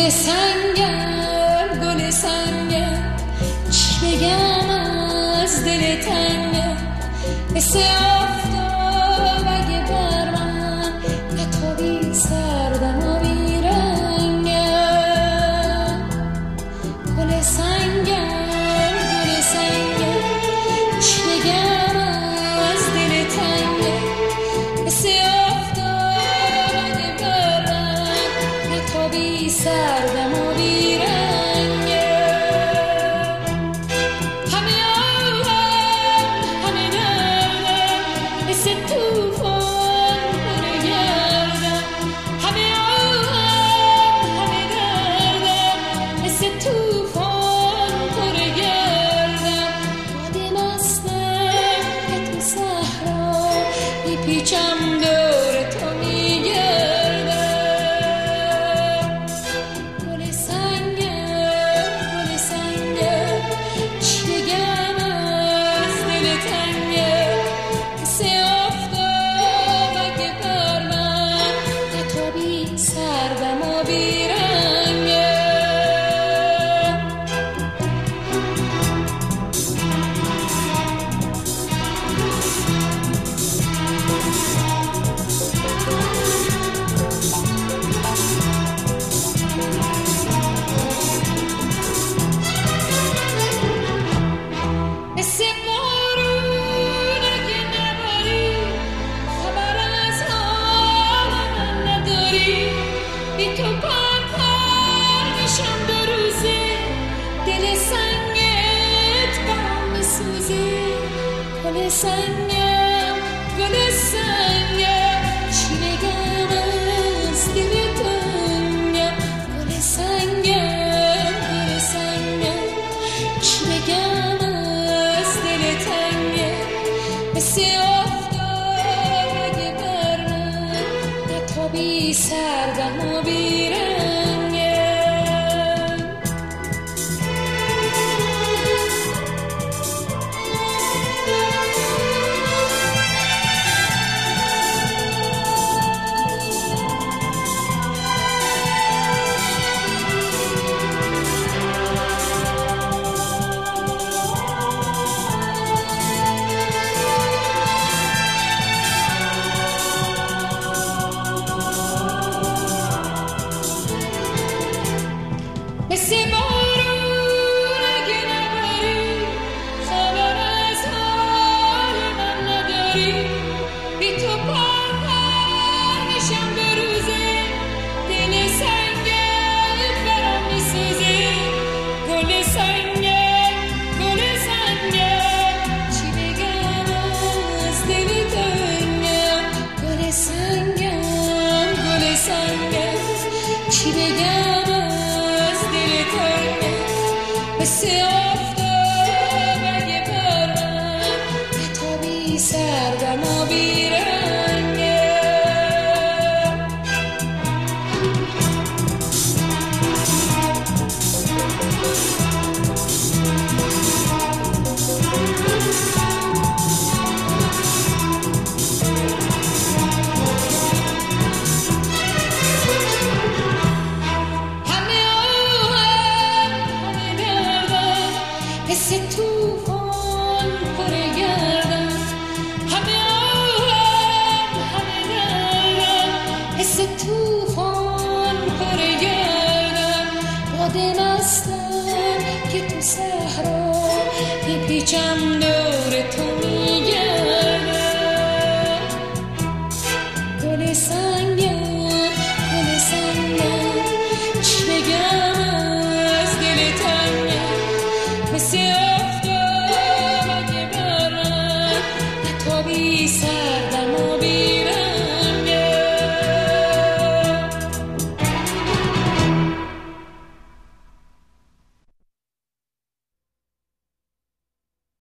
گل سنگم گل سنگم، چی بگم از دل تنگم، مثل آفتاب اگه بر من نتابی سردم و بیرنگم. گل سنگم گل سنگم، چی بگم از دل تنگم، مثل آفتاب اگه بر من نتابی سردم و پیچم دور تو میگردم. گل سنگم چی بگم از دل تنگم، مثل آفتاب اگه بر من نتابی سردم و بیرنگم. بی تو پر میشم دو روزه، دل سنگت برام میسوزه. گل سنگم چی بگم از دل تنگم. گل سنگم چی بگم از دل تنگم، مثل آفتاب اگه بر من نتابی سردم و بیرنگم. مثل بارون اگه نباری، خبر از حال من نداری. بی تو پر میشم دو روزه، دل سنگت برام میسوزه. گل سنگم چی بگم از دل تنگم. گل سنگم چی بگم مثل آفتاب اگه بر من نتابی سردم و بیرنگم. مثل توفان پر گردم، همه آهم همه دردم. مثل توفان پر گردم، باد مستم که تو صحرا میپیچم دور تو میگردم. گل